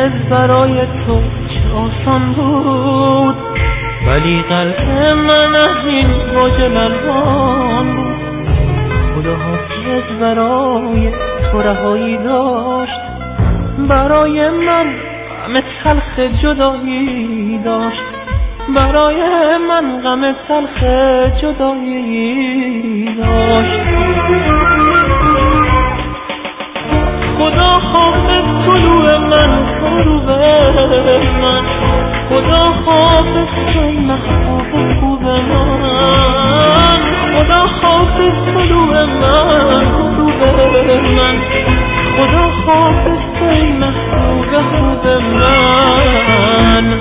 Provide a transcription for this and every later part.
حافظ برای تو چه آسان بود، ولی قلب من همین واجل الوان بود. خدا حافظ برای تو رهایی داشت، برای من غم تلخ جدایی داشت، برای من غم تلخ جدایی داشت. خدا حافظ طلوع من غروب من، خدا حافظ توی محبوب خوب من، خدا حافظ طلوع من غروب من، خدا حافظ توی محبوب خوب من.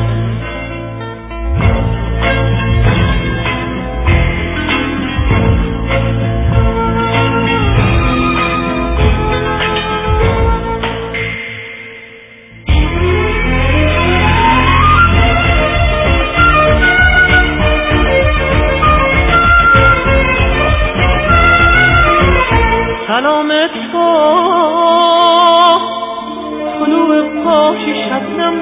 سلام تو طلوع پاشی شبنم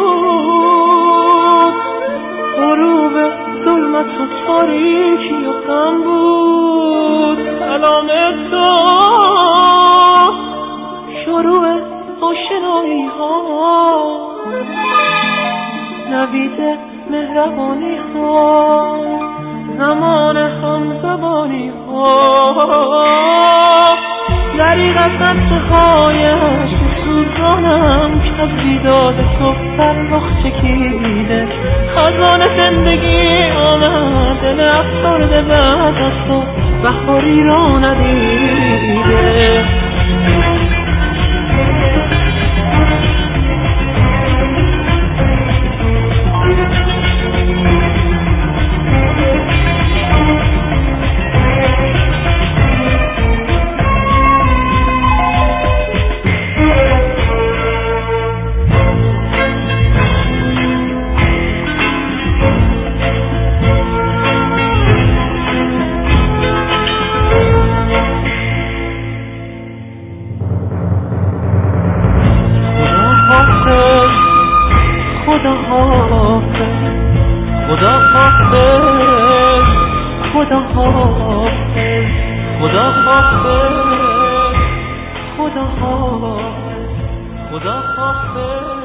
بود، غروب ظلمت و تاریکی و غم بود. سلام تو شروع آشنایی ها، نوید مهربانی ها، زمان همزبانی ها، دریغ از نفسهایش سوزانم که از بیداد تو فرخ چکیده. خزان زندگی آمد دل افسرده بعد از تو بهاری را ندیده. خدا حافظ، خدا حافظ، خدا حافظ، خدا حافظ، خدا حافظ، خدا حافظ.